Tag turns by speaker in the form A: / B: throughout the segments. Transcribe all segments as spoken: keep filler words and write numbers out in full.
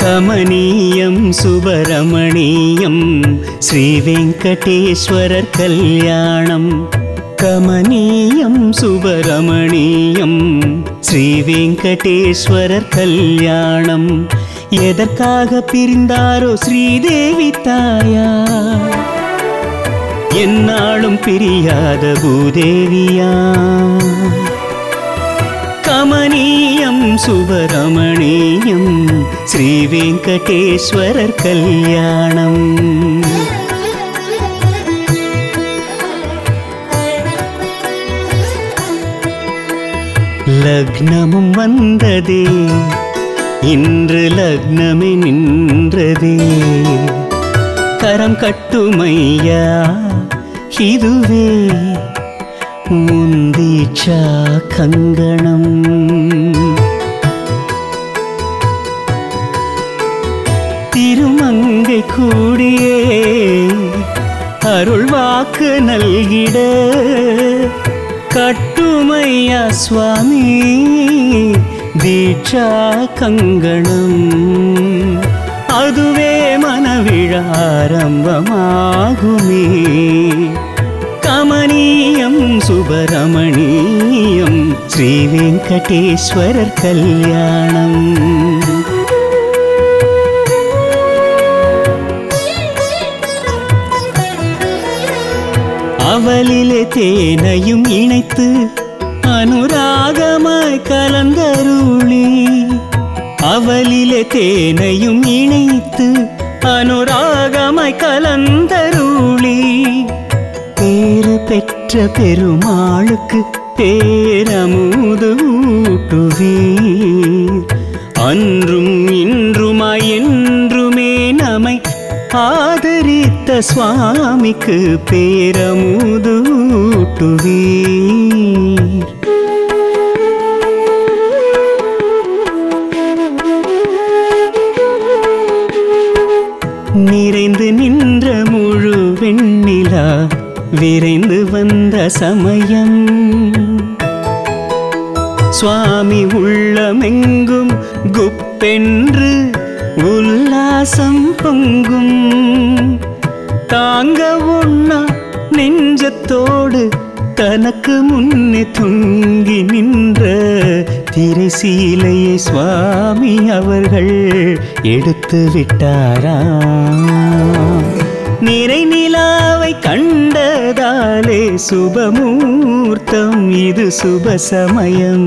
A: கமனீயம் சுபரமணீயம் ஸ்ரீ வெங்கடேஸ்வரர் கல்யாணம். கமனீயம் சுபரமணீயம் ஸ்ரீ வெங்கடேஸ்வரர் கல்யாணம். எதற்காக பிரிந்தாரோ ஸ்ரீதேவி தாயா, என்னாலும் பிரியாத பூதேவியா. கமனீயம் சுபரமணீயம் ஸ்ரீ வெங்கடேஸ்வரர் கல்யாணம். லக்னமும் வந்ததே, இன்று லக்னமே நின்றதே. கரம் கட்டுமையா இதுவே முந்தீச்சா கங்கணம். திருமங்கை கூடியே அருள் வாக்கு நல்கிட கட்டுமையா சுவாமி தீட்சா கங்கணம். அதுவே மனவிழா ஆரம்பமாகுமே. கமனீயம் சுபரமணீயம் ஸ்ரீ வெங்கடேஸ்வரர் கல்யாணம். அவளிலே தேனையும் இணைத்து அனுராகமாய் கலந்தருளி. அவளிலே தேனையும் இணைத்து அனுராகமாய் கலந்தருளி. பேறு பெற்ற பெருமாளுக்கு பேரமுது ஊட்டுவீர். அன்றும் இன்றுமாய் என்றுமே நம்மை ஆதரித்த சுவாமிக்கு பேரமுது ஊட்டுவீர். நிறைந்து நின்ற முழு வெண்ணிலா விரைந்து வந்த சமயம். சுவாமி உள்ளமெங்கும் குப்பென்று உல்லாசம் பொங்கும். தாங்க ஒண்ணா நெஞ்சத்தோடு தனக்கு முன்னே தொங்கி நின்ற திரைசீலையை சுவாமி அவர்கள் எடுத்து விட்டாரா. நிறை நிலாவை கண்டதாலே சுபமூர்த்தம் இது சுப சமயம்.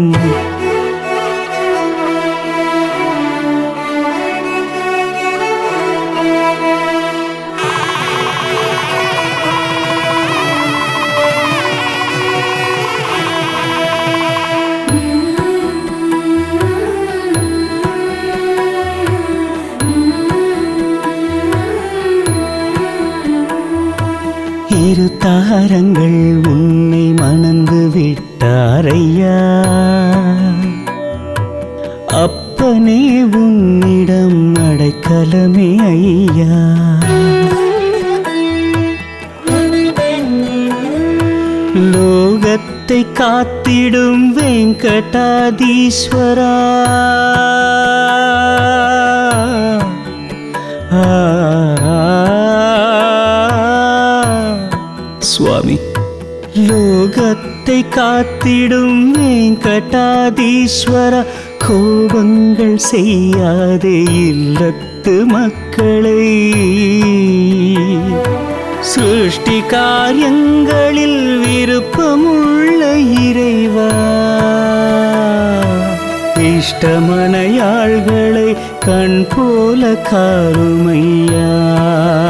A: இரு தாரங்கள் உன்னை மணந்து விட்டாரையா. அப்பனே உன்னிடம் அடைக்கலமே ஐயா. லோகத்தை காத்திடும் வெங்கடாதீஸ்வரா. சுவாமி லோகத்தை காத்திடும் வெங்கடாதீஸ்வர. கோபங்கள் செய்யாதே இல்லத்து மக்களை. சிருஷ்டி காரியங்களில் விருப்பமுள்ள இறைவா. இஷ்டமனையாள்களை கண் போல காருமையா.